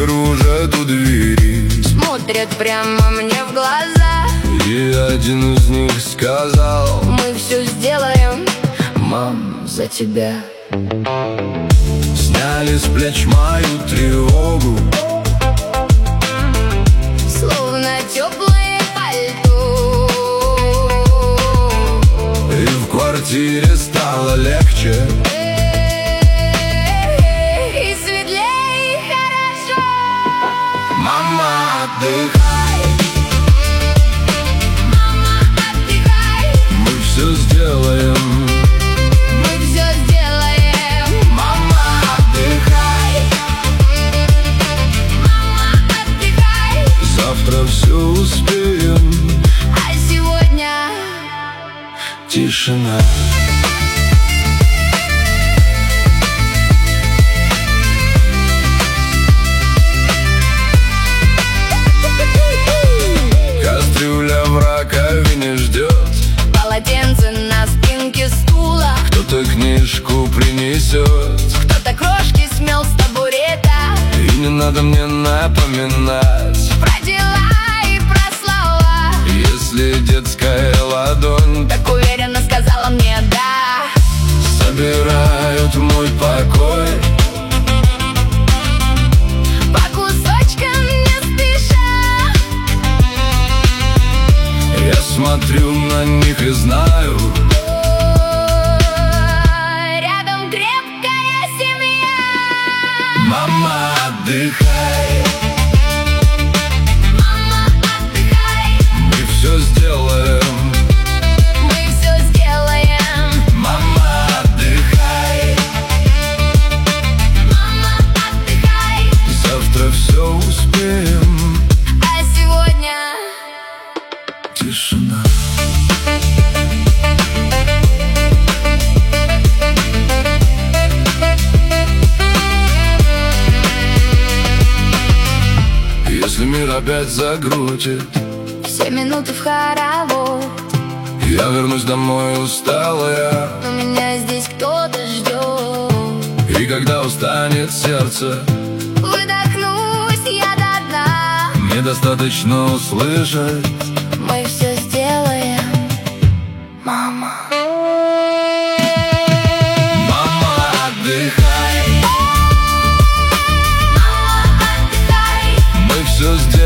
кружат у двери, смотрят прямо мне в глаза. и один из них сказал: мы все сделаем, мам, за тебя. Сняли с плеч мою тревогу, словно теплое пальто, и в квартире стало легче, и светлее, и хорошо. мама, отдыхай, Мама, отдыхай, мы все сделаем, мы все сделаем. мама, отдыхай, Мама, отдыхай, завтра все успеем, а сегодня тишина. Кастрюля в раковине ждет, полотенце на спинке стула, кто-то книжку принесет, кто-то крошки смел с табурета. и не надо мне напоминать, Про дела и про слова, если детская ладонь так уверенно сказала мне да. собирают мой покой, По кусочкам не спеша, я смотрю на них и знаю, рядом крепкая семья. мама, отдыхай, Мама, отдыхай, мы все сделаем, мы все сделаем. мама, отдыхай, Мама, отдыхай, завтра все успеем, а сегодня тишина. Если мир опять закрутит, все минуты в хоровод, я вернусь домой усталая, но меня здесь кто-то ждет. и когда устанет сердце, Выдохнусь я до дна, мне достаточно услышать: мы все сделаем, мама. мама, отдыхай, Мама, отдыхай, мы все сделаем.